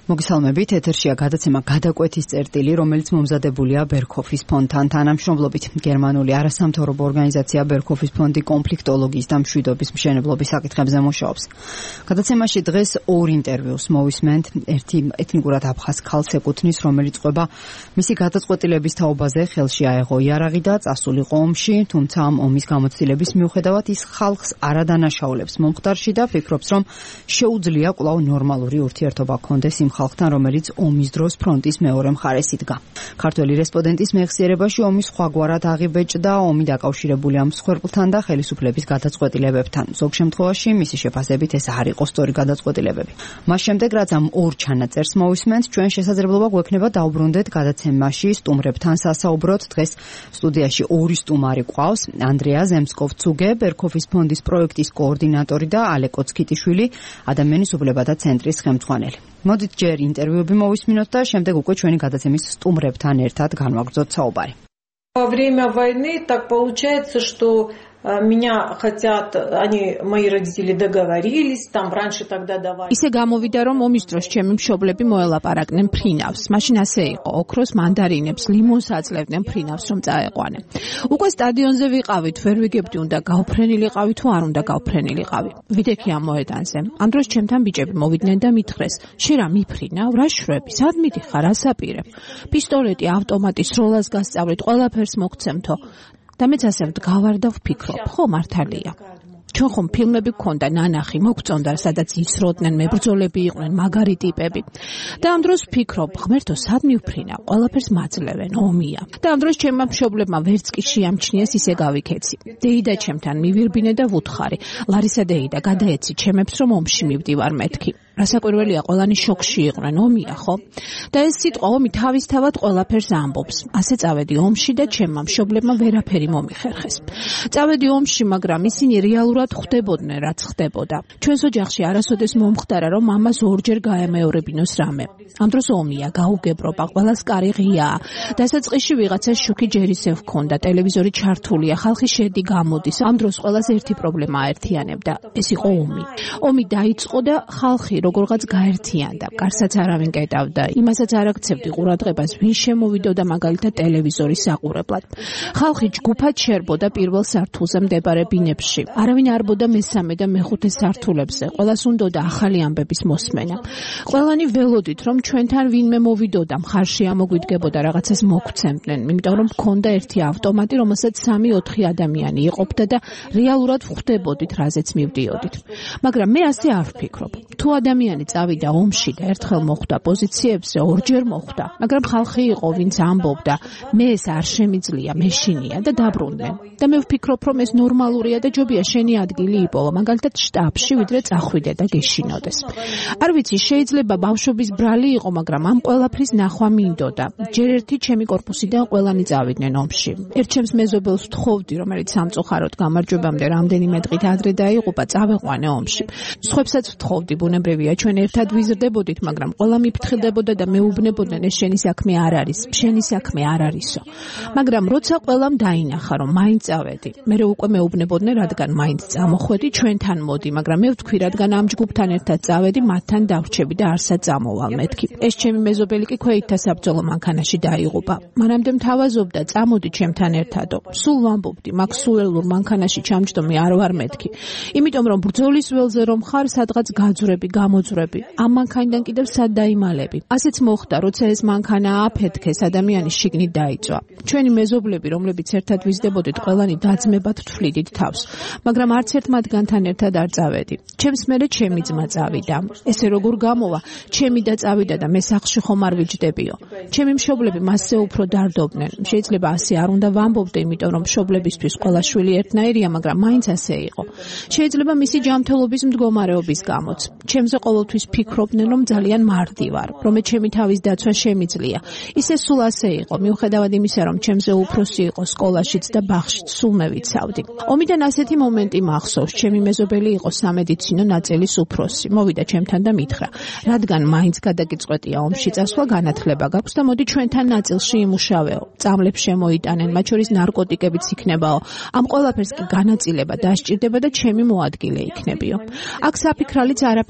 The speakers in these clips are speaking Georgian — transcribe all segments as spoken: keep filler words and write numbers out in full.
მოგესალმებით, ეთერშია გადაცემა გადაკვეთის წერტილი, რომელიც მომზადებულია ბერქოფის ფონდთან თანამშრომლობით. გერმანული არასამთავრობო ორგანიზაცია ბერქოფის ფონდი კონფლიქტოლოგიის და მშვიდობის მშენებლობის საკითხებზე მუშაობს. გადაცემაში დღეს ორ ინტერვიუს მოვისმენთ. ერთი ეთნიკურად აფხაზ ქალს ეკუთვნის, რომელიც ყვება მისი გადაწყვეტილების თაობაზე ხელში აეღო იარაღი და წასულიყო ომში, თუმცა ამ ომის გამოცდილების მიუხედავად ის ხალხს არ ადანაშაულებს მომხდარში და ფიქრობს, რომ შეუძლია კვლავ ნორმალური ურთიერთობა ჰქონდეს იმ ხალხთან, რომელიც ომის დროს ფრონტის მეორე მხარეს იდგა. ქართველი რესპონდენტის მეხსიერებაში ომის სხვაგვარად აღიბეჭდა, ომი დაკავშირებულია მსხვერპლთან და ხელისუფლების გადაწყვეტილებებთან. ზოგ შემთხვევაში მისი შეფასებით ეს არ იყო სწორი გადაწყვეტილებები. მას შემდეგ, რაც ამ ორ ჩანაწერს მოვისმენთ, ჩვენ შესაძლებლობა გვექნება დავბრუნდეთ გადაცემაში სტუმრებთან სასაუბროთ. დღეს სტუდიაში ორი სტუმარი გვყავს: ანდრეა ზემსკოვ-ცუგე, ბერქოფის ფონდის პროექტის კოორდინატორი და ალეკო ცქიტიშვილი, ადამიანის უფლებათა ცენტრის ხელმძღვანელი. მოდით ჯერ ინტერვიუები მოვისმინოთ და შემდეგ უკვე ჩვენი გადაცემის სტუმრებთან ერთად განვაგრძოთ საუბარი. Во время войны так получается, что меня хотят, они, мои родители договорились, там раньше тогда давали. ისე გამოვიდა, რომ ომის დროს ჩემი მშობლები მოელაპარაკდნენ ფრინავს. მაშინ ასე იყო, ოქროს, მანდარინებს, ლიმონს აძლევდნენ ფრინავს, რომ წაეყვანე. უკვე სტადიონზე ვიყავით, ვერ ვიგებდი უნდა გავფრენილიყავი თუ არ უნდა გავფრენილიყავი. ვიდექი ამ მოედანზე. ამ დროს ჩემთან ბიჭები მოვიდნენ და მითხრეს: "შენ რა მიფრინავ, რა შვები, სად მიდიხარ, ასაპირებ? პისტოლეტი, ავტომატი, სროლას გასწავლით, ყველაფერს მოგცემთო." და მეც ასე ვდგავარ და ვფიქრობ, ხო მართალია. ჩვენ ხომ ფილმები გქონდა ნანახი, მოგწონდა, სადაც ისროდნენ, მებრძოლები იყვნენ, მაგარი ტიპები. და ამ დროს ვფიქრობ, ღმერთო, სად მივფრინა? ყველაფერს მაძლევენ, ომია. და ამ დროს ჩემმა მშობლებმა ვერც კი შეამჩნიეს ისე გავიქეცი. დეიდა ჩემთან მივირბინე და ვუთხარი: "ლარისა დეიდა, გადაეცი ჩემებს, რომ ომში მივდივარ მეთქი." რასაკვირველია, ყველანი შოქში იყვნენ, ომია, ხო? და ეს სიტყვა ომი თავისთავად ყველაფერს ამბობს. ასე წავედი ომში და ჩემმა მშობლებმა ვერაფერი მომიხერხეს. წავედი ომში, მაგრამ ისინი რეალურად ხვდებოდნენ, რაც ხდებოდა. ჩვენს ოჯახში არასოდეს მომხდარა, რომ მამას ორჯერ გაემეორებინოს რამე. ამ დროს ომია, გაუგებრობა, ყველას კარი ღიაა. დასაწყისში ვიღაცას შუქი ჯერისევ ჰქონდა, ტელევიზორი ჩართულია, ხალხი შედი გამოდის. ამ დროს ყველას ერთი პრობლემა აერთიანებდა. ეს იყო ომი. ომი დაიწყო და ხალხი როგორღაც გაერთიანდა. კარსაც არავინ კეტავდა, იმასაც არ აქცევდი ყურადღებას, ვინ შემოვიდოდა მაგალითად ტელევიზორის საყურებლად. ხალხი ჯგუფად შერბოდა პირველ სართულზე მდებარე ბინებში. არავინ არ ბოდა მესამე და მეხუთე სართულებზე. ყველას უნდოდა ახალი ამბების მოსმენა. ყველანი ველოდით, რომ ჩვენთან ვინმე მოვიდოდა, მხარში ამოგვიდგებოდა, რაღაცას მოგცემდნენ, იმიტომ რომ მქონდა ერთი ავტომატი, რომელსაც სამი ოთხი ადამიანი იყოფდა და რეალურად ვხვდებოდით, რაზეც მივდიოდით. მაგრამ მე ასე არ ვფიქრობ. თუ ადამიანი წავიდა ომში და ერთხელ მოხვდა პოზიციებზე, ორჯერ მოხვდა, მაგრამ ხალხი იყო, ვინც ამბობდა, მე ეს არ შემიძლია, მეშინია და დაბრუნდნენ. და მე ვფიქრობ, რომ ეს ნორმალურია და ჯობია შენი ადგილი იპოვა, მაგალითად შტაბში, ვიდრე წახვიდე და გეშინოდეს. არ ვიცი, შეიძლება ბავშვობის ბრალი იყო, მაგრამ ამ ყველაფრის ნახვა მინდოდა. ჯერ ერთი ჩემი კორპუსიდან ყველანი წავიდნენ ომში. ერთ ჩემს მეზობელს ვთხოვდი, რომელიც სამწუხაროდ გამარჯვებამდე რამდენიმე დღით ადრე დაიღუპა, წავეყვანე ომში. სხვებსაც ვთხოვდი, ბუნებრივია, ჩვენ ერთად ვიზრდებოდით, მაგრამ ყველა მიფრთხილდებოდა და მეუბნებოდნენ, ეს შენი საქმე არ არის, შენი საქმე არ არისო. მაგრამ როცა ყველამ დაინახა, რომ მაინც წავედი, მე უკვე მეუბნებოდნენ, რადგან მაინც წამოხვედი, ჩვენთან მოდი, მაგრამ მე ვთქვი, რადგან ამ ჯგუფთან ერთად წავედი, მათთან დავრჩები და არსად წამოვალ მეთქი. ეს ჩემი მეზობელი კი ქვეითთა საბრძოლო მანქანაში დაიღუპა. მანამდე მთავაზობდა, წამოდი ჩემთან ერთადო. სულ ვამბობდი, მაგ სულელურ მანქანაში ჩამჯდომი არ ვარ მეთქი. იმიტომ რომ ბრძოლის ველზე რომ ხარ, სადღაც გაძვრები, გამოძვრები. ამ მანქანიდან კიდევ სად დაიმალები. ასეც მოხდა, როცა ეს მანქანა აფეთქეს, ადამიანი შიგნით დაიწვა. ჩვენი მეზობლები, რომლებიც ერთად ვიზრდებოდით, ყველანი დაძმებად თვლიდით თავს. მაგრამ არც ერთ მათგანთან ერთად არ წავედი. ჩემს მერე ჩემი ძმა წავიდა. ესე როგორ გამოვა, ჩემი და წავიდა და მე სახლში ხომ არ ვიჯდებიო. ჩემი მშობლები მასზე უფრო დარდობდნენ. შეიძლება ასე არ უნდა ვამბობდე, იმიტომ რომ მშობლებისთვის ყველა შვილი ერთნაირია, მაგრამ მაინც ასე იყო. შეიძლება მისი ჯანმრთელობის მდგომარეობის გამოც. ჩემზე ყოველთვის ფიქრობდნენ, რომ ძალიან მარდი ვარ, რომ მე ჩემი თავის დაცვა შემიძლია. ისე სულ ასე იყო, მიუხედავად იმისა, რომ ჩემზე უფროსი იყო სკოლაშიც და ბაღშიც, სულ მე ვიცავდი. ომიდან ასეთი მომენტი მახსოვს, ჩემი მეზობელი იყო სამედიცინო ნაწილის უფროსი. მოვიდა ჩემთან და მითხრა, რადგან მაინც გადაგიწყვეტია ომში წასვლა, განათლება გაქვს და მოდი ჩვენთან ნაწილში იმუშავეო. წამლებს შემოიტანენ, მათ შორის ნარკოტიკებიც იქნებაო. ამ ყველაფერს კი განაწილება დასჭირდება და ჩემი მოადგილე იქნებიო. აქ საფიქრალიც არაფერი იყო,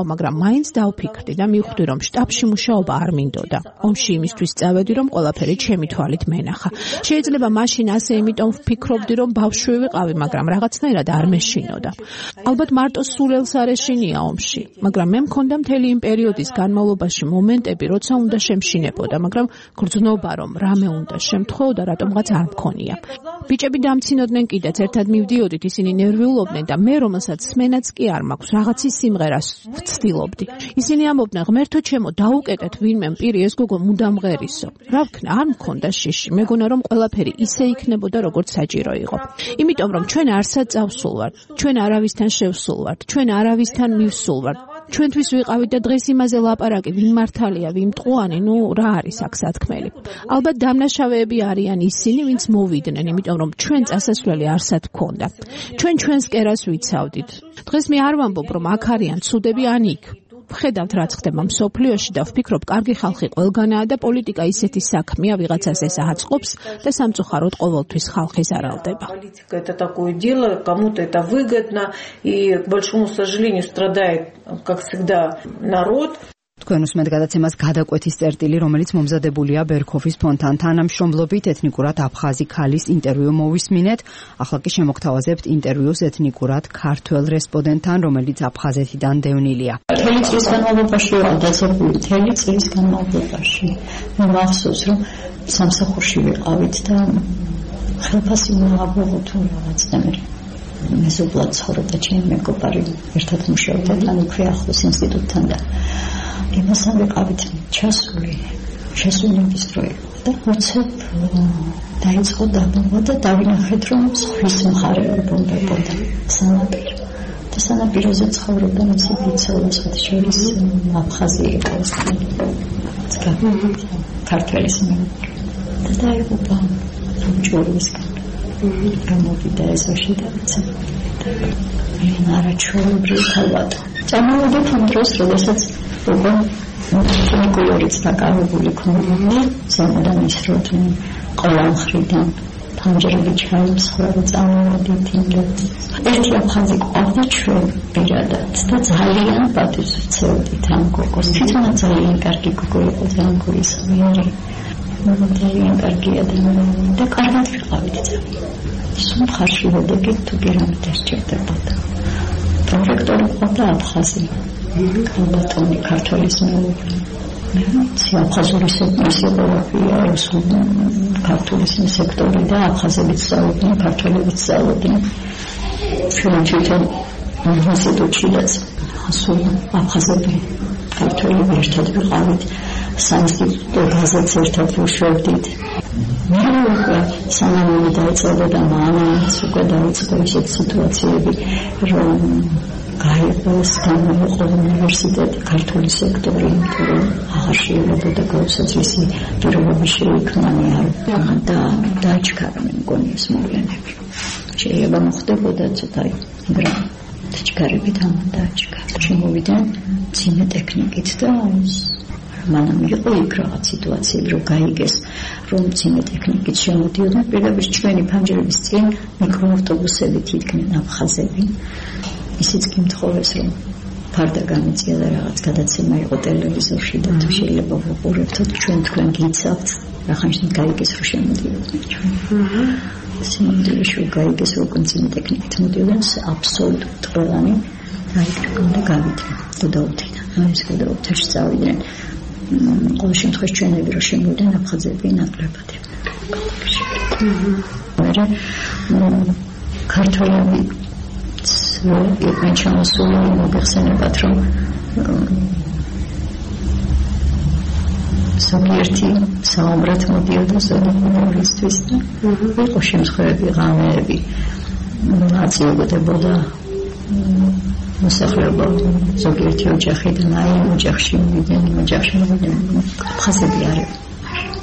იყო, მაგრამ მაინც დავფიქრდი და მივხვდი, რომ შტაბში მუშაობა არ მინდოდა. ომში იმისთვის წავედი, რომ ყველაფერი ჩემი თვალით მენახა. შეიძლება მაშინ ასე იმიტომ ვფიქრობდი, რომ ბავშვი ვიყავი, მაგრამ რაღაცნაირად არ მეშინოდა. ალბათ მარტო სულელს არ ეშინია ომში, მაგრამ მე მქონდა მთელი იმ პერიოდის განმავლობაში მომენტები, როცა უნდა შემშინებოდა, მაგრამ გრძნობა, რომ რამე უნდა შემთხვეოდა, რატომღაც არ მქონია. ბიჭები დამცინოდნენ კიდეც, ერთად მივდიოდით, ისინი ნერვიულობდნენ და მე, რომელსაც სმენაც კი არ მაქვს, რაღაცის სიმღერას ვცდილობდი. ისინი ამბობდნენ, ღმერთო ჩემო, დაუკეტეთ ვინმე პირი, ეს გოგო მუდამ ღერისო. რა ვქნა, არ მქონდა შიში. მეგონა რომ ყველაფერი ისე იქნებოდა, როგორც საჭირო იყო. იმიტომ რომ ჩვენ არსად წავსულ ვართ, ჩვენ არავისთან შევსულ ვართ, ჩვენ არავისთან მივსულ ვართ. ჩვენთვის ვიყავით და დღეს იმაზე ლაპარაკი, ვინ მართალია, ვინ მტყუანი, ნუ რა არის აქ სათქმელი. ალბათ დამნაშავეები არიან ისინი, ვინც მოვიდნენ, იმიტომ რომ ჩვენ წასასვლელი არსად გქონდა. ჩვენ ჩვენს კერას ვიცავდით. დღეს მე არ ვამბობ, რომ აქ არიან ცუდები ან იქ. ვხედავთ, რაც ხდება მსოფლიოში და ვფიქრობ, კარგი ხალხი ყველგანაა და პოლიტიკა ისეთი საქმეა, ვიღაცას ეს აწყობს და სამწუხაროდ ყოველთვის ხალხი ზარალდება. Политика это такое дело, кому-то это выгодно, и к большому сожалению страдает, как всегда, народ. თქვენ უსმენთ გადაცემას გადაკვეთის წერტილი, რომელიც მომზადებულია ბერქოფის ფონდთან თანამშრომლობით ეთნიკურად აფხაზი ქალის ინტერვიუ მოვისმინეთ. ახლა კი შემოგთავაზებთ ინტერვიუს ეთნიკურად ქართველ რესპონდენტთან, რომელიც აფხაზეთიდან დევნილია. მთელი წლის განმავლობაში ვიყავ დაძაბული, მთელი წლის განმავლობაში. მე მახსოვს, რომ სამსახურში ვიყავით და ხელფასი მოაღვიღო თუ რაღაცნაირად. მეზობლად ცხოვრობდა ჩემი მეგობარი, ერთად მუშაობდა და უკვე ახლოს ინსტიტუტთან და იმასთან ვიყავით ჩასული, შესულების დრო იყო და უცებ დაიწყო დაბობა და დავინახეთ, რომ ზღვის მხარე უბუნებოდა სანაპირო. და სანაპიროზე ცხოვრობდა მისი ბიძოლა, შორის აფხაზი იყო, ქართველის მეუღლე. და დაიღუპა ჯორისგან. გამოვიდა ეზოში და მე არაჩვეულებრივ ქალბატონი. წამოვიდეთ იმ დროს, როდესაც უკვე კულტურით დაკავებული ქონდები, ზემოდან ისროდნენ ყველა მხრიდან ფანჯრები ჩაიმსხვრა და წამოვიდეთ იმ დროს. ერთი აფხაზი ყავდა ჩვენ პირადად და ძალიან პატივს ვცევდით ამ გოგოს. თვითონაც ძალიან კარგი გოგო იყო, ძალიან გულისხმიერი. ძალიან კარგი ადამიანი და კარგად ვიყავით ძალიან. სულ ხარში ვედეგით თუ პირამით ესჭირდებოდა. პროფექტორი ყავდა აფხაზი. ქალბატონი ქართველის მეუღლე. მე აფხაზური სექტორია, რუსული ქართულის სექტორი და აფხაზებიც სწავლობდნენ, ქართველებიც სწავლობდნენ. ჩვენ თვითონ ინსტიტუტშიც ასულ აფხაზები ქართველები ერთად ვიყავით. საინსტიტუტო გაზეთს ერთად ვუშვებდით. მე უკვე სანამ დაიწყებოდა მამაც უკვე დაიწყო ისეთ სიტუაციები, რომ გაიყოს გამოიყო უნივერსიტეტი ქართული სექტორი, იმიტომ რომ აღარ შეიძლება გაუსაძვისი პირობები შეიქმნა და დაჩქარა მე მგონი ეს მოვლენები. შეიძლება მოხდებოდა ცოტა მაგრამ დაჩქარებით ამან დაჩქარა. შემოვიდნენ ძიმე ტექნიკით და მანამ იყო იქ რაღაც სიტუაციები, რომ გაიგეს, რომ ძიმე ტექნიკით შემოდიოდნენ. პირდაპირ ჩვენი ფანჯრების წინ მიკროავტობუსებით იდგნენ აფხაზები. ისიც კი მთხოვეს, რომ ფარდა გამიწია და რაღაც გადაცემა იყო ტელევიზორში და თუ შეიძლება ვუყურებთ, ჩვენ თქვენ გიცავთ, ახანში გაიგეს, რომ შემოდიოდნენ ჩვენ. სიმონდიში გაიგეს, რომ ძიმე ტექნიკით მოდიოდნენ, აბსოლუტურად ყველანი გაიგრებოდა და გავიდნენ და დაუდგნენ. აი ეს გადაუთხეში წავიდნენ. ყოველ შემთხვევაში ჩვენები რომ შემოვიდნენ აფხაზები ნაკლებად იყვნენ. მერე ქართველები იყვნენ ჩამოსული, მოგეხსენებათ, რომ ზოგიერთი საომრად მოდიოდა ზოგიერთვის და იყო შემთხვევები, ღამეები აწიებდებოდა მოსახლეობა ზოგიერთი ოჯახიდან აი ოჯახში მივიდნენ, ოჯახში მივიდნენ აფხაზები არიან.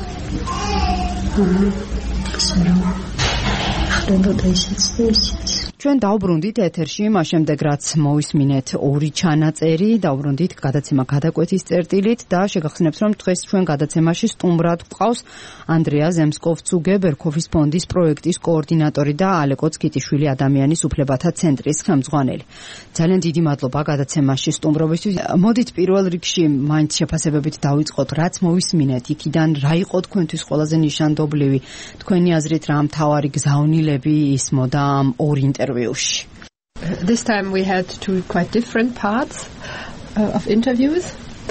ხდებოდა ისიც და ისიც. ჩვენ დავბრუნდით ეთერში, მას შემდეგ რაც მოვისმინეთ ორი ჩანაწერი, დავბრუნდით გადაცემა გადაკვეთის წერტილით და შეგახსენებთ, რომ დღეს ჩვენ გადაცემაში სტუმრად გვყავს ანდრია ზემსკოვცუგე, ბერქოფის ფონდის პროექტის კოორდინატორი და ალეკო ცკიტიშვილი ადამიანის უფლებათა ცენტრის ხელმძღვანელი. ძალიან დიდი მადლობა გადაცემაში სტუმრობისთვის. მოდით პირველ რიგში მაინც შეფასებებით დავიწყოთ, რაც მოვისმინეთ იქიდან, რა იყო თქვენთვის ყველაზე ნიშანდობლივი, თქვენი აზრით რა მთავარი გზავნილები ისმოდა ამ ორ ინტერვიუში. This time we had two quite different parts uh, of interviews.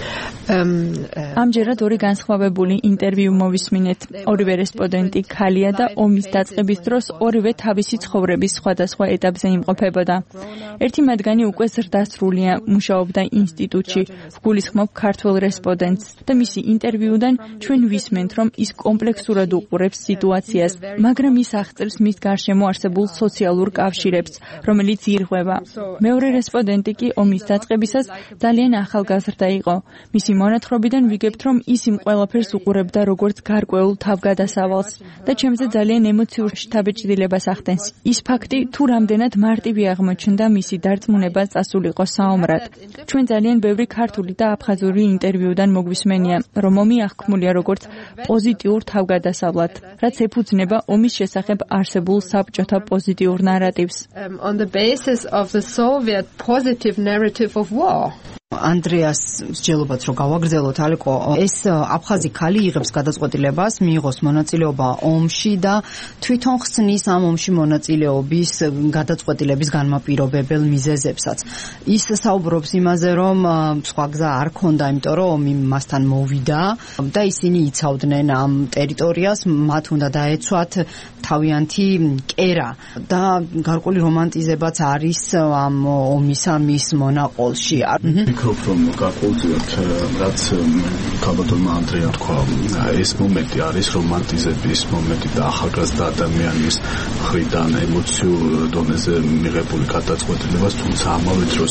ამჯერად ორი განსხვავებული ინტერვიუ მოვისმინეთ. ორივე რესპონდენტი ქალია და ომის დაწყების დროს ორივე თავისი ცხოვრების სხვადასხვა ეტაპზე იმყოფებოდა. ერთი მათგანი უკვე ზრდასრულია, მუშაობდა ინსტიტუტში, ვგულისხმობ ქართველ რესპონდენტს და მისი ინტერვიუდან ჩვენ ვისმენთ, რომ ის კომპლექსურად უყურებს სიტუაციას, მაგრამ ის აღწერს მის გარშემო არსებულ სოციალურ კავშირებს, რომელიც ირღვევა. მეორე რესპონდენტი კი ომის დაწყებისას ძალიან ახალგაზრდა იყო. მისი მონათხრობიდან ვიგებთ, რომ ის იმ ყველაფერს უყურებდა როგორც გარკვეულ თავგადასავალს და ჩემზე ძალიან ემოციურ შთაბეჭდილებას ახდენს. ის ფაქტი, თუ რამდენად მარტივი აღმოჩნდა მისი დარწმუნება წასულიყო საომრად. ჩვენ ძალიან ბევრი ქართული და აფხაზური ინტერვიუდან მოგვისმენია, რომ ომი აღქმულია როგორც პოზიტიურ თავგადასავლად, რაც ეფუძნება ომის შესახებ არსებულ საბჭოთა პოზიტიურ ნარატივს. Um, on the basis of the Soviet positive narrative of war. ანდრეას მსჯელობაც რომ გავაგრძელოთ, ალეკო, ეს აფხაზი ქალი იღებს გადაწყვეტილებას მიიღოს მონაწილეობა ომში და თვითონ ხსნის ამ ომში მონაწილეობის გადაწყვეტილების განმაპირობებელ მიზეზებსაც. ის საუბრობს იმაზე, რომ სხვა გზა არ ქონდა, იმიტომ რომ ომი მასთან მოვიდა და ისინი იცავდნენ ამ ტერიტორიას, მათ უნდა დაეცვათ თავიანთი კერა და გარკვეული რომანტიზებაც არის ამ ომისა მის მონაყოლში. ვფიქრობ, რომ გარკვეულწილად რაც ქალბატონმა ანდრეამ თქვა, ეს მომენტი არის რომანტიზების მომენტი და ახალგაზრდა ადამიანის მხრიდან ემოციურ დონეზე მიღებული გადაწყვეტილებას, თუმცა ამავე დროს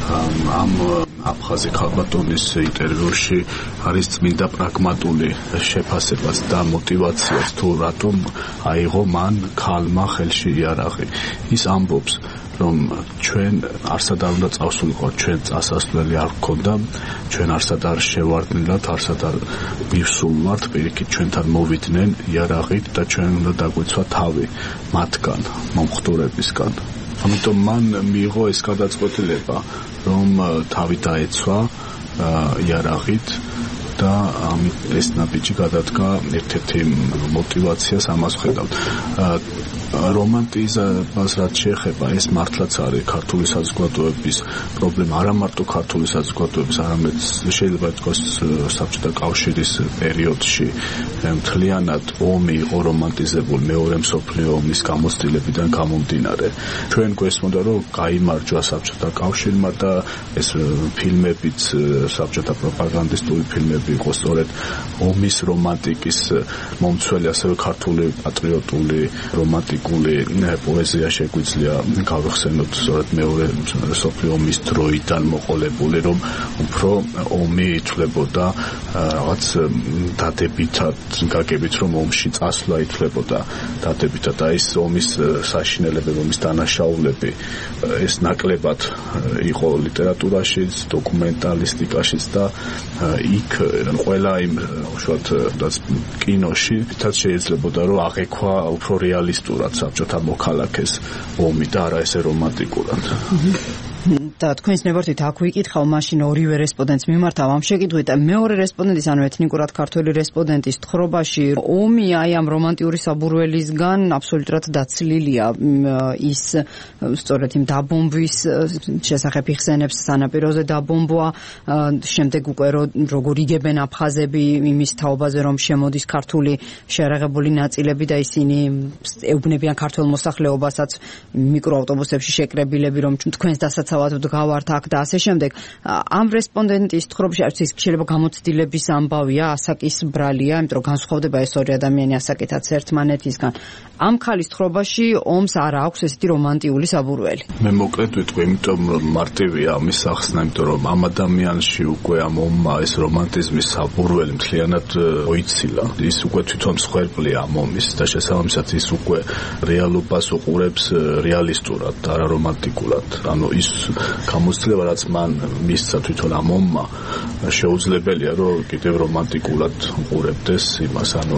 ამ აფხაზი ქალბატონის ინტერვიუში არის წმინდა პრაგმატული შეფასებაც და მოტივაციაც, თუ რატომ აიღო მან ქალმა ხელში იარაღი. ის ამბობს, რომ ჩვენ არსად არ უნდა წავსულიყო, ჩვენ წასასვლელი არ გქონდა, ჩვენ არსად არ შევარდნილად, არსად არ მივსულვართ, პირიქით ჩვენთან მოვიდნენ იარაღით და ჩვენ უნდა დაგვეცვა თავი მათგან, მომხდურებისგან. ამიტომ მან მიიღო ეს გადაწყვეტილება, რომ თავი დაეცვა იარაღით და ამით ეს ნაბიჯი გადადგა ერთ-ერთი მოტივაციას ამას ხედავთ. რომანტიზებას რაც შეეხება, ეს მართლაც არის ქართული საზოგადოების პრობლემა, არა მარტო ქართული საზოგადოების, არამედ შეიძლება ითქვას საბჭოთა კავშირის პერიოდში მთლიანად ომი იყო რომანტიზებული მეორე მსოფლიო ომის გამოცდილებიდან გამომდინარე. ჩვენ გვესმოდა, რომ გაიმარჯვა საბჭოთა კავშირმა და ეს ფილმებიც, საბჭოთა პროპაგანდისტული ფილმები იყო სწორედ ომის რომანტიკის მომცველი, ასევე ქართული პატრიოტული რომანტიკა პოეზია შეგვიძლია გავხსენოთ სწორედ მეორე მსოფლიო ომის დროიდან მოყოლებული, რომ უფრო ომი ითვლებოდა რაღაც დადებითად, გაგებით, რომ ომში წასვლა ითვლებოდა დადებითად და ის ომის საშინელებები, ომის დანაშაულები ეს ნაკლებად იყო ლიტერატურაშიც, დოკუმენტალისტიკაშიც და იქ ყველა იმ უშუალოდ კინოში თაც შეიძლებოდა რომ აღექვა უფრო რეალისტურად საბჭოთა მოქალაქეს ომი და არა ესე რომანტიკურად. და თქვენს ნებართვით აქ ვიკითხავ, მაშინ ორივე რესპონდენტს მიმართავ ამ შეკითხვით. მეორე რესპონდენტის, ანუ ეთნიკურად ქართველი რესპონდენტის თხრობაში, ომი აი ამ რომანტიური საბურველისგან აბსოლუტურად დაცლილია. ის სწორედ იმ დაბომბვის შესახებ იხსენებს, სანაპიროზე დაბომბვა, შემდეგ უკვე როგორ იგებენ აფხაზები იმის თაობაზე, რომ შემოდის ქართული შეარაღებული ნაწილები და ისინი ეუბნებიან ქართველ მოსახლეობასაც მიკროავტობუსებში შეკრებილები, რომ თქვენს დასაცავად გავართ აქ და ასე შემდეგ. ამ რესპონდენტის თხრობაში არც ის შეიძლება გამოცდილების ამბავია, ასაკის ბრალია, იმიტომ რომ განსხვავდება ეს ორი ადამიანი ასაკითაც ერთმანეთისგან. ამ ქალის თხრობაში ომს არ აქვს ესეთი რომანტიული საბურველი. მე მოკლედ ვიტყვი, იმიტომ რომ მარტივია ამის სახსნა, იმიტომ რომ ამ ადამიანში უკვე ამ ომმა ეს რომანტიზმის საბურველი მთლიანად მოიცილა. ის უკვე თვითონ მსხვერპლია ამ ომის და შესაბამისად ის უკვე რეალობას უყურებს რეალისტურად, არა რომანტიკულად. ანუ ის გამოცდილება, რაც მან მისცა თვითონ ამ ომმა, შეუძლებელია, რომ კიდევ რომანტიკულად უყურებდეს იმას. ანუ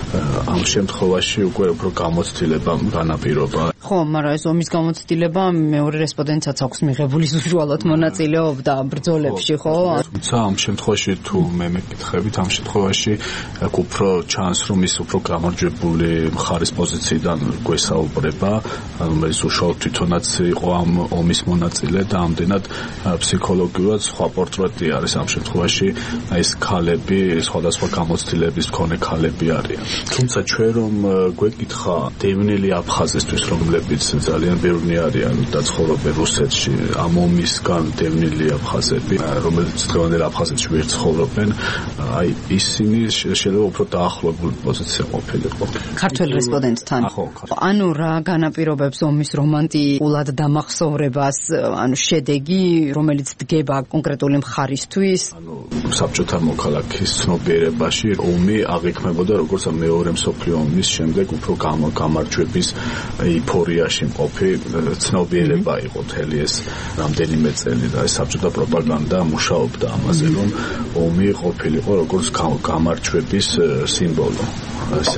ამ შემთხვევაში უკვე უფრო გამოცდილება განაპირობა. ხო, მაგრამ ეს ომის გამოცდილება მეორე რესპონდენტსაც აქვს მიღებული უშუალოდ მონაწილეობდა ბრძოლებში, ხო? თუმცა ამ შემთხვევაში თუ მე მეკითხებით, ამ შემთხვევაში უფრო ჩანს, რომ ის უფრო გამარჯვებული მხარის პოზიციიდან გვესაუბრება, რომელიც უშუალოდ თვითონაც იყო ამ ომის მონაწილე და ამდენად ფსიქოლოგიურად სხვა პორტრეტი არის ამ შემთხვევაში, ეს ქალები, სხვადასხვა გამოცდილების მქონე ქალები არიან. თუმცა ჩვენ რომ გვეკითხა დევნილი აფხაზისთვის, რომლებიც ძალიან ბევრი არიან და ცხოვრობენ რუსეთში, ამ ომისგან დევნილი აფხაზები, რომელიც დღევანდელ აფხაზეთში ვერ ცხოვრობენ, აი ისინი შეიძლება უფრო დაახლოებული პოზიცია ყოფილიყო. ქართველ რესპონდენტთან. ანუ რა განაპირობებს ომის რომანტიკულად დამახსოვრებას, ანუ შედეგი, რომელიც დგება კონკრეტული მხარისთვის? ანუ საბჭოთა მოქალაქის ცნობიერებაში ომი აღიქმებოდა როგორც მეორე მსოფლიო ომის შემდეგ უფრო გამარჯვების ეიფორიაში მყოფი ცნობიერება იყო მთელი ეს რამდენიმე წელი და ეს საბჭოთა პროპაგანდა მუშაობდა ამაზე, რომ ომი ყოფილიყო როგორც გამარჯვების სიმბოლო. ასე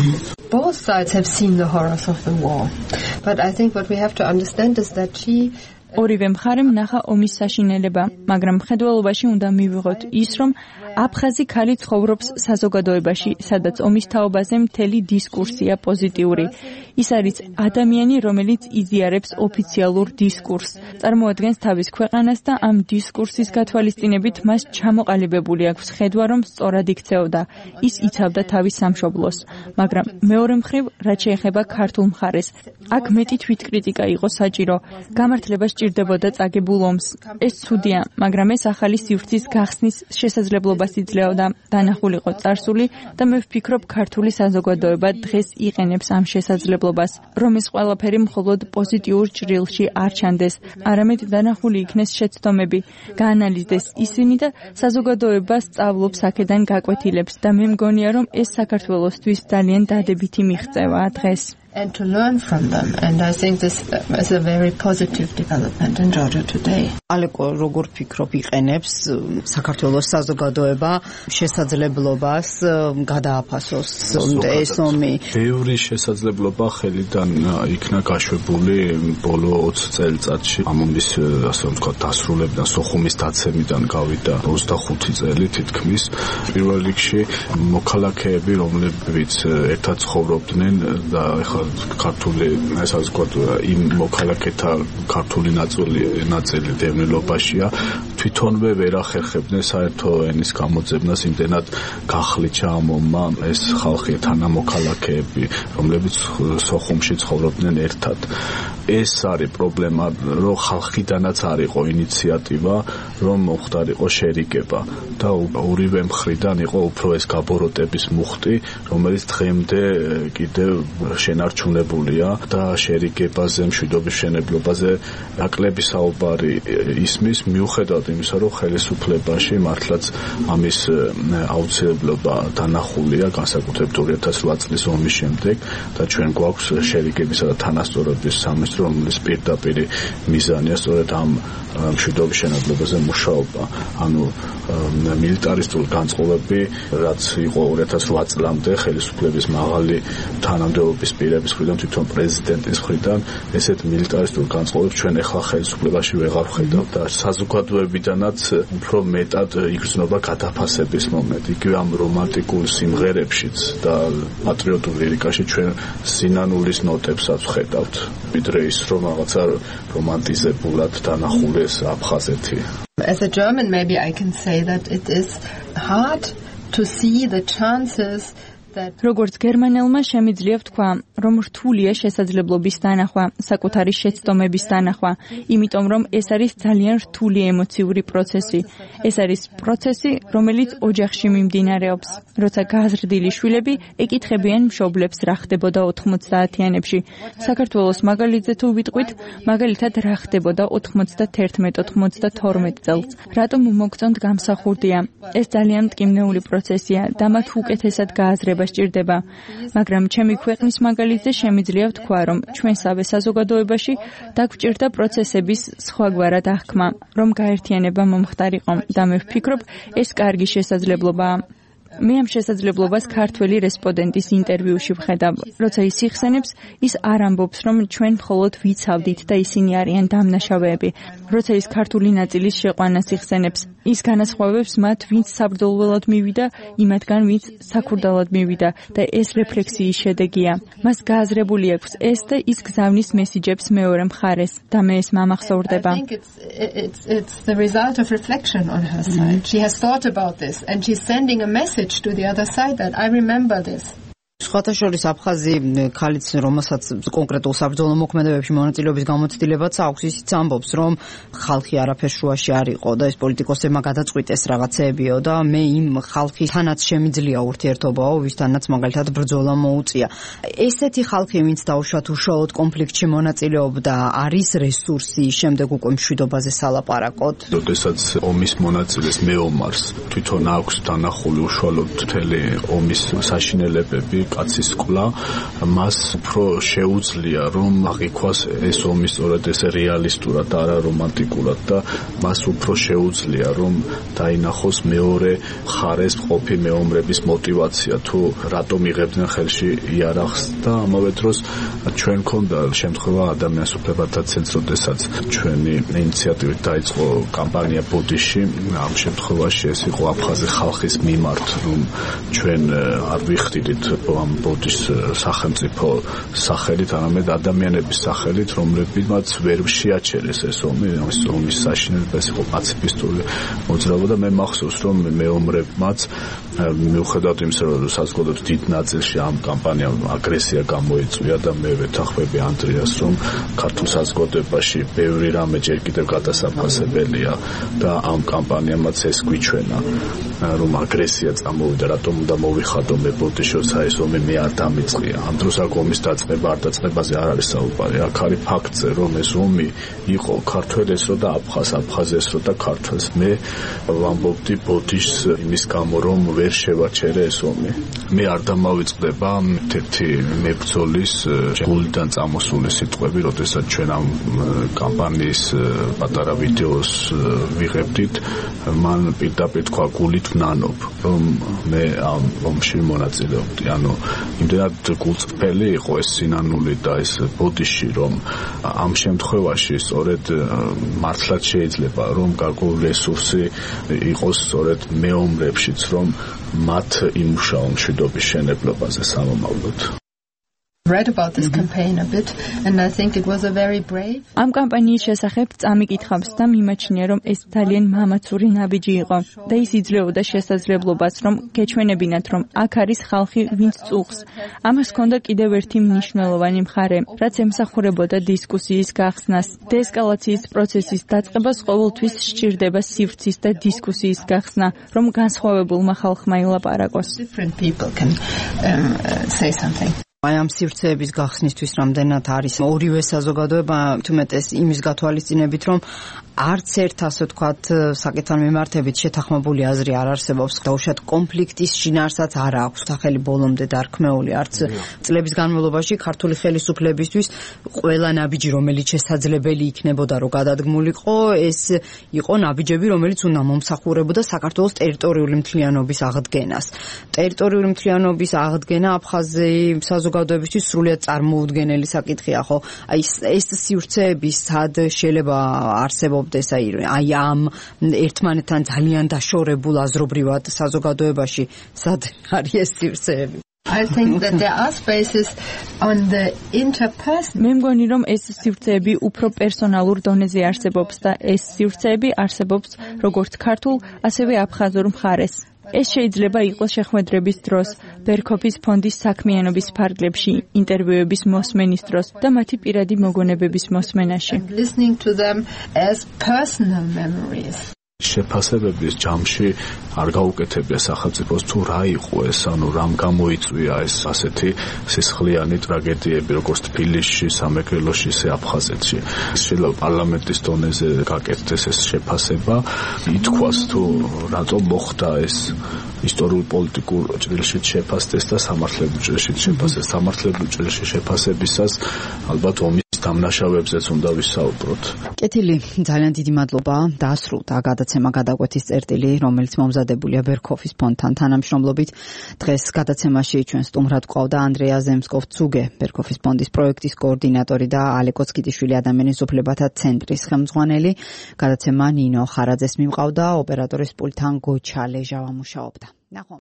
Both sides have seen the horrors of the war, but I think what we have to understand is that she ორივე მხარემ ნახა ომის საშინელება, მაგრამ მხედველობაში უნდა მივიღოთ ის, რომ აფხაზი ქალი ცხოვრობს საზოგადოებაში, სადაც ომის თაობაზე მთელი დისკურსია პოზიტიური. ის არის ადამიანი, რომელიც იზიარებს ოფიციალურ დისკურსს, წარმოადგენს თავის ქვეყანას და ამ დისკურსის გათვალისწინებით მას ჩამოყალიბებული აქვს ხედვა, რომ სწორად იქცეოდა. ის იცავდა თავის სამშობლოს, მაგრამ მეორე მხრივ, რაც შეეხება ქართულ მხარეს, აქ მეტი თვითკრიტიკა იყო საჭირო. გამართლება სჭირდებოდა წაგებულ ომს. ეს ცუდია, მაგრამ ეს ახალი სივრცის გახსნის შესაძლებლობას იძლეოდა. დანახულიყო წარსული და მე ვფიქრობ, ქართული საზოგადოება დღეს იყენებს ამ შესაძლებლობას, რომ ეს ყველაფერი მხოლოდ პოზიტიურ ჭრილში არ ჩანდეს, არამედ დანახული იქნეს შეცდომები, გაანალიზდეს ისინი და საზოგადოება სწავლობს აქედან გაკვეთილებს და მე მგონია, რომ ეს საქართველოსთვის ძალიან დადებითი მიღწევაა დღეს. and to learn from them, and I think this is a very positive development in Georgia today. ალეკო როგორ ფიქრობ იყენებს საქართველოს საზოგადოება შესაძლებლობას გადააფასოს ეს ომი? ბევრი შესაძლებლობა ხელიდან იქნა გაშვებული ბოლო ოცი წელიწადში. ამ ომის ასე ვთქვათ დასრულებიდან, სოხუმის დაცემიდან გავიდა ოცდახუთი წელი თითქმის. პირველ რიგში მოქალაქეები, რომლებიც ერთად ცხოვრობდნენ და ეხლა ქართული ასე ვთქვათ იმ მოქალაქეთა ქართული ნაწილი ნაწილი დევნილობაშია, თვითონვე ვერ ახერხებდნენ საერთო ენის გამოძებნას, იმდენად გახლიჩა ამ ომმა ეს ხალხი თანამოქალაქეები, რომლებიც სოხუმში ცხოვრობდნენ ერთად. ეს არის პრობლემა, რომ ხალხიდანაც არ იყო ინიციატივა, რომ მოხდარიყო შერიგება და ორივე მხრიდან იყო უფრო ეს გაბოროტების მუხტი, რომელიც დღემდე კიდევ შენარჩუნებულია და შერიგებაზე, მშვიდობის მშენებლობაზე ნაკლები საუბარი ისმის, მიუხედავად იმისა, რომ ხელისუფლებაში მართლაც ამის აუცილებლობა დანახულია, განსაკუთრებით ორი ათას ოთხ წლის ომის შემდეგ და ჩვენ გვაქვს შერიგებისა და თანასწორობის სამინისტრო, რომლის პირდაპირ მიზანია სწორედ ამ მშვიდობის მშენებლობაზე მუშაობა. ანუ მილიტარისტული განწყობები, რაც იყო ორი ათას ოთხ წლამდე ხელისუფლების მაღალი თანამდებობის პირების მხრიდან, თვითონ პრეზიდენტის მხრიდან, ესეთ მილიტარისტულ განწყობებს ჩვენ ახლა ხელისუფლებაში ვეღარ ვხედავთ და საზოგადოებიდანაც უფრო მეტად იგრძნობა გადაფასების მომენტი. იგივე ამ რომანტიკულ სიმღერებშიც და პატრიოტულ ლირიკაში ჩვენ სინანულის ნოტებსაც ვხედავთ, ვიდრე ის რომ რაღაცა რომანტიზებულად დანახული ეს აფხაზეთი. As a German, maybe I can say that it is hard to see the chances როგორც გერმანელმა შემიძლია ვთქვა, რომ რთულია შესაძლებლობის დანახვა, საკუთარი შეცდომების დანახვა, იმიტომ რომ ეს არის ძალიან რთული ემოციური პროცესი. ეს არის პროცესი, რომელიც ოჯახში მიმდინარეობს. როცა გაზრდილი შვილები ეკითხებიან მშობლებს, რა ხდებოდა ოთხმოცდაათიანებში. საქართველოს მაგალითზე თუ ვიტყვით, მაგალითად რა ხდებოდა ოთხმოცდაერთმეტ ოთხმოცდათორმეტ წელს. რატომ მოგწონთ გამსახურდია? ეს ძალიან მტკივნეული პროცესია და მათ უკეთესად გააზრება სჭირდება. მაგრამ ჩემი ქვეყნის მაგალითზე შემიძლია ვთქვა, რომ ჩვენსავე საზოგადოებაში დაგვჭირდა პროცესების სხვაგვარად აღქმა, რომ გაერთიანება მომხდარიყო და მე ვფიქრობ, ეს კარგი შესაძლებლობაა. მე ამ შესაძლებლობას ქართველი რესპონდენტის ინტერვიუში ვხედავ. როცა ის იხსენებს, ის არ ამბობს, რომ ჩვენ მხოლოდ ვიცავდით და ისინი არიან დამნაშავეები. როცა ის ქართული ნაწილის შეყვანას იხსენებს, ის განასხვავებს მათ, ვინც საბრძოლველად მივიდა, იმათგან, ვინც საქურდალად მივიდა და ეს რეფლექსიის შედეგია. მას გააზრებული აქვს ეს და ის გზავნის მესიჯებს მეორე მხარეს და მე ეს მამახსოვრდება. I think it's, it's, it's the result of reflection on her side. She has thought about this and she's sending a message to the other side that I remember this. სხვათა შორის აფხაზი ქალიც, რომელსაც კონკრეტულ საბრძოლო მოქმედებებში მონაწილეობის გამოცდილებაც აქვს, ისიც ამბობს, რომ ხალხი არაფერ შუაში არ იყო და ეს პოლიტიკოსებმა გადაწყვიტეს რაღაცეებიო და მე იმ ხალხისთანაც შემიძლია ურთიერთობაო, ვისთანაც მაგალითად ბრძოლა მოუწია. ესეთი ხალხი, ვინც დაუშვათ უშუალოდ კონფლიქტში მონაწილეობდა, არის რესურსი შემდეგ უკვე მშვიდობაზე სალაპარაკოთ. როდესაც ომის მონაწილეს მეომარს თვითონ აქვს დანახული უშუალოდ მთელი ომის საშინელებები, კაცის კვლავ, მას უფრო შეუძლია რომ აღიქვას ეს ომი სწორედ ეს რეალისტურად და არა რომანტიკულად და მას უფრო შეუძლია რომ დაინახოს მეორე მხარეს ყოფი მეომრების мотиваცია თუ რატომ იღებდნენ ხელში იარაღს და ამავე დროს ჩვენ ქონდა შემთხვევა ადამიანის უფლებათა ცენტრს, როდესაც ჩვენი ინიციატივით დაიწყო კამპანია ბოდიში, ამ შემთხვევაში ეს იყო აფხაზი ხალხის მიმართ, რომ ჩვენ არ ვიხდიდით ამ ბოდიშს სახელმწიფო სახელით, არამედ ადამიანების სახელით, რომლებიც ვერ შეაჩერეს ეს ომი, ეს ომის საშინელება, ეს იყო პაციფისტური მოძრაობა და მე მახსოვს, რომ მეომრებმაც მიუხედავად იმისა, რომ საზოგადოების დიდ ნაწილში ამ კამპანიამ აგრესია გამოიწვია და მე ვეთანხმები ანდრიას, რომ ქართულ საზოგადოებაში ბევრი რამე ჯერ კიდევ გადასაფასებელია და ამ კამპანიამაც ეს გვიჩვენა, რომ აგრესია წამოვიდა, რატომ უნდა მოვიხადო მე ბოდიში, როცა ეს ომი მე არ დამიწყია. ამ დროს აქ ომის დაწყება არ დაწყებაზე არ არის საუბარი. აქ არის ფაქტზე, რომ ეს ომი იყო ქართველესრო და აფხაზ, აფხაზესრო და ქართველს. მე ვამბობდი ბოდიშს იმის გამო, რომ ვერ შევაჩერე ეს ომი. მე არ დამავიწყდება ერთ-ერთი მებრძოლის გულიდან წამოსული სიტყვები, როდესაც ჩვენ ამ კამპანიის პატარა ვიდეოს ვიღებდით, მან პირდაპირ თქვა გულით ვნანობ, რომ მე ამ ომში მონაწილეობდი. ანუ იმდენად გულწრფელი იყო ეს სინანული და ეს ბოდიში, რომ ამ შემთხვევაში სწორედ მართლაც შეიძლება რომ გარკვეული რესურსი იყოს სწორედ მეომრებშიც, რომ მათ იმუშაონ მშვიდობის შენებლობაზე სამომავლოდ. Read about this campaign a bit and I think it was a very brave. ამ კამპანიის შესახებ წამიკითხავს და მიმაჩნია, რომ ეს ძალიან მამაცური ნაბიჯი იყო და ის იძლეოდა შესაძლებლობას, რომ გეჩვენებინათ, რომ აქ არის ხალხი, ვინც წუხს. ამას ჰქონდა კიდევ ერთი მნიშვნელოვანი მხარე, რაც ემსახურებოდა დისკუსიის გახსნას. დეესკალაციის პროცესის დაწყებას ყოველთვის სჭირდება სივრცის და დისკუსიის გახსნა, რომ განსხვავებულმა ხალხმა ილაპარაკოს. Different people can um, uh, say something. აი ამ სივრცეების გახსნისთვის რამდენად არის ორივე საზოგადოება თუმეტეს იმის გათვალისწინებით, რომ არც ერთ ასე ვთქვათ საკითხთან მიმართებით შეთანხმებული აზრი არ არსებობს და უშუალოდ კონფლიქტის შინაარსაც არ აქვს სახელი ბოლომდე დარქმეული, არც წლების განმავლობაში ქართული ხელისუფლებისთვის ყველა ნაბიჯი, რომელიც შესაძლებელი იქნებოდა რომ გადადგმულიყო, ეს იყო ნაბიჯები, რომელიც უნდა მომსახურებოდა საქართველოს ტერიტორიული მთლიანობის აღდგენას. ტერიტორიული მთლიანობის აღდგენა აფხაზი საზოგადოებისთვის სრულიად წარმოუდგენელი საკითხია, ხო? აი ეს სივრცეები სად შეიძლება არსებობს აი ამ ერთმანეთთან ძალიან დაშორებულ აზრობრივად საზოგადოებაში სად არის ეს სივრცეები? I think that there are spaces on the interpersonal. მე მგონი, რომ ეს სივრცეები უფრო პერსონალურ დონეზე არსებობს და ეს სივრცეები არსებობს როგორც ქართულ, ასევე აფხაზურ მხარეს. ეს შეიძლება იყოს შეხვედრების დროს, ბერქოფის ფონდის საქმიანობის ფარგლებში, ინტერვიუების მოსმენის დროს და მათი პირადი მოგონებების მოსმენაში. Listening to them as personal memories. შეფასებების ჯამში არ გაუკეთებია სახელმწიფოს თუ რა იყო ეს, ანუ რამ გამოიწვია ეს ასეთი სისხლიანი ტრაგედიები, როგორც თბილისში, სამეგრელოში, ისე აფხაზეთში. შეიძლება პარლამენტის დონეზე გაკეთდეს ეს შეფასება, ითქვას თუ რატომ მოხდა ეს ისტორიულ პოლიტიკურ ჭრილში შეფასდეს და სამართლებრივ ჭრილში შეფასდეს. სამართლებრივ ჭრილში შეფასებისას ალბათ ომის დამნაშავეებზეც უნდა ვისაუბროთ. კეთილი, ძალიან დიდი მადლობა. დაასრულა გადაცემა გადაკვეთის წერტილი, რომელიც მომზადებულია ბერქოფის ფონდთან თანამშრომლობით. დღეს გადაცემაში ჩვენ სტუმრად გვყავდა ანდრეა ზემსკოვ-ცუგე, ბერქოფის ფონდის პროექტის координаტორი და ალე კოცკიშვილი ადამიანის უფლებათა ცენტრის ხელმძღვანელი. გადაცემა ნინო ხარაძეს მიმყავდა, ოპერატორის პულტთან გოჩა ლეჟავა მუშაობდა. ნახვამდის.